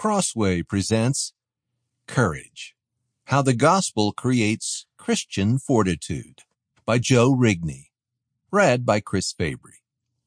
Crossway presents Courage, How the Gospel Creates Christian Fortitude by Joe Rigney. Read by Chris Fabry.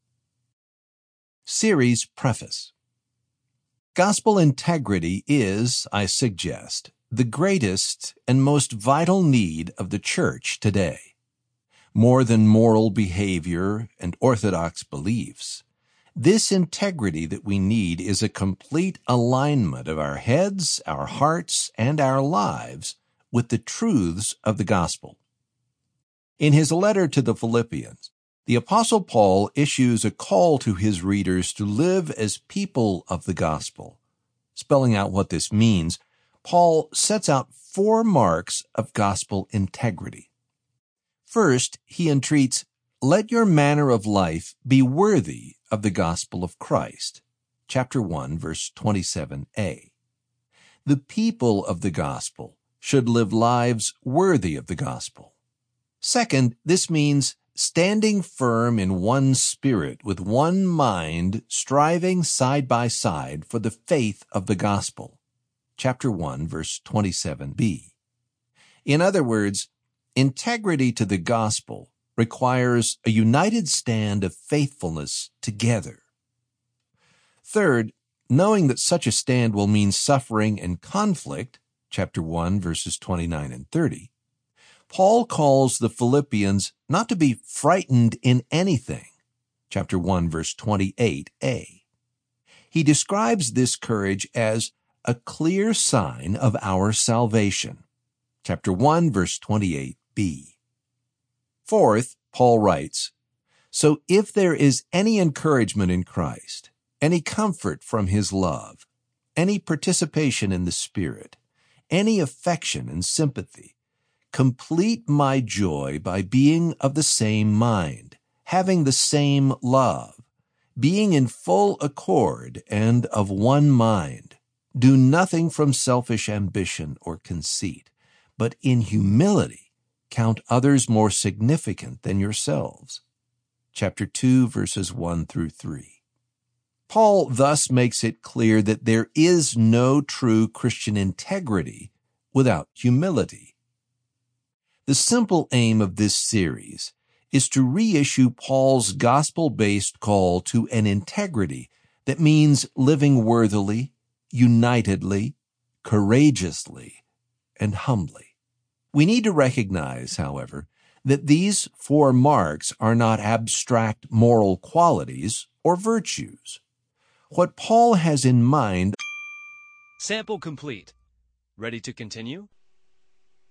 Series Preface. Gospel integrity is, I suggest, the greatest and most vital need of the church today. More than moral behavior and orthodox beliefs, this integrity that we need is a complete alignment of our heads, our hearts, and our lives with the truths of the gospel. In his letter to the Philippians, the Apostle Paul issues a call to his readers to live as people of the gospel. Spelling out what this means, Paul sets out 4 marks of gospel integrity. First, he entreats, "Let your manner of life be worthy of the gospel of Christ." Chapter 1, verse 27a. The people of the gospel should live lives worthy of the gospel. Second, this means standing firm in one spirit, with one mind, striving side by side for the faith of the gospel. Chapter 1, verse 27b. In other words, integrity to the gospel requires a united stand of faithfulness together. Third, knowing that such a stand will mean suffering and conflict, chapter 1, verses 29 and 30, Paul calls the Philippians not to be frightened in anything, chapter 1, verse 28a. He describes this courage as a clear sign of our salvation, chapter 1, verse 28b. Fourth, Paul writes, "So if there is any encouragement in Christ, any comfort from his love, any participation in the Spirit, any affection and sympathy, complete my joy by being of the same mind, having the same love, being in full accord and of one mind. Do nothing from selfish ambition or conceit, but in humility count others more significant than yourselves." Chapter 2, verses 1 through 3. Paul thus makes it clear that there is no true Christian integrity without humility. The simple aim of this series is to reissue Paul's gospel-based call to an integrity that means living worthily, unitedly, courageously, and humbly. We need to recognize, however, that these 4 marks are not abstract moral qualities or virtues. What Paul has in mind. Sample complete. Ready to continue?